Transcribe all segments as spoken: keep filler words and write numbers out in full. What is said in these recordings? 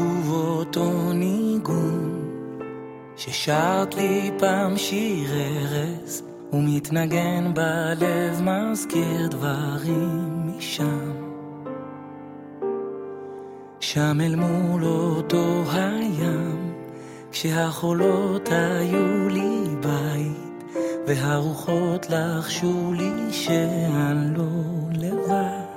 ושוב אותו ניגון ששרת לי פעם שיר ארז ומתנגן בלב, מזכיר דברים משם. שם אל מול אותו הים, כשהחולות היו לי בית והרוחות לחשו לי שאני לא לבד,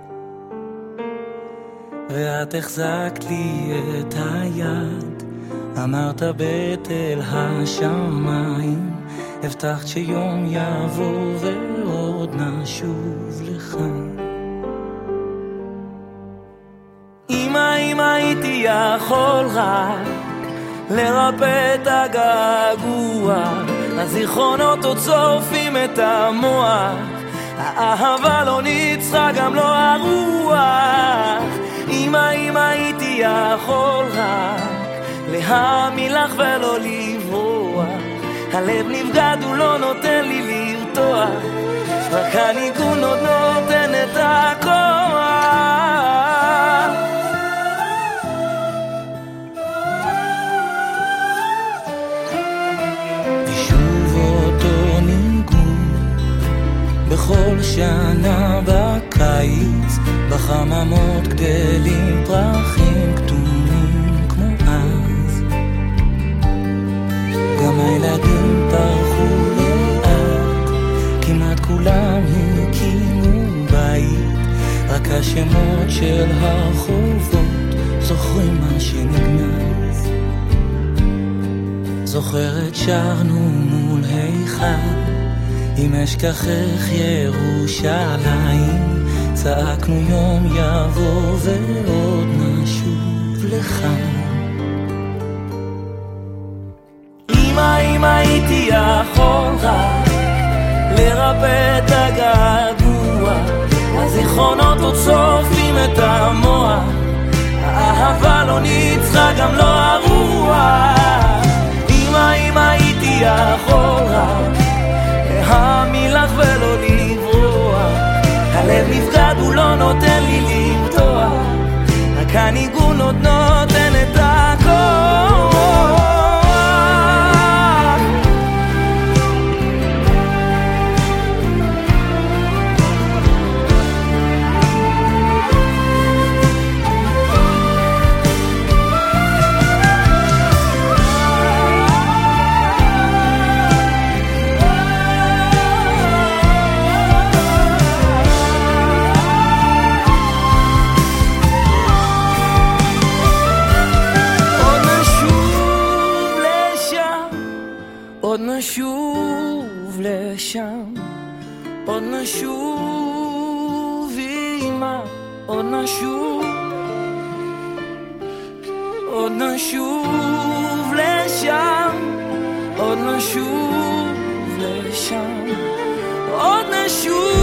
ואת החזקת לי את היד, אמרת בתל השמיים, הבטחת שיום יבוא ועוד נשוב לך. אמא, אמא, הייתי יכול רק לרפא את הגעגוע, הזיכרונות עוד צורפים את המוח, האהבה לא ניצחה גם לא הרוח. אמא, אמא, הייתי יכול רק להאמין לך ולא לברוח, הלב נבגד הוא לא נותן לי לרתוח, רק הניגון עוד נותן את הכוח. ושוב אותו ניגון בכל שנה בקיץ, בחממות גדלים פרחים כתומים כמו אז, גם הילדים פרחו לאט, כמעט כולם הקימו בית, רק השמות של הרחובות זוכרים מה שנגנז. זוכרת שרנו מול היכל, אם אשכחך ירושלים, צעקנו יום יבוא ועוד נשוב לך. אמא, אמא, הייתי יכול רק לרפא את הגעגוע, הזיכרונות עוד צורפים את המוח, האהבה לא ניצחה גם לא הרוח. אמא, אמא, הייתי יכול רק להאמין לך ולא לברוח, הלב נפגד הוא לא נותן לי למתוח, רק הניגון עוד נותן את הכוח. עוד נשוב לשם, עוד נשוב אמא, עוד נשוב, עוד נשוב לשם, עוד נשוב לשם, עוד נשוב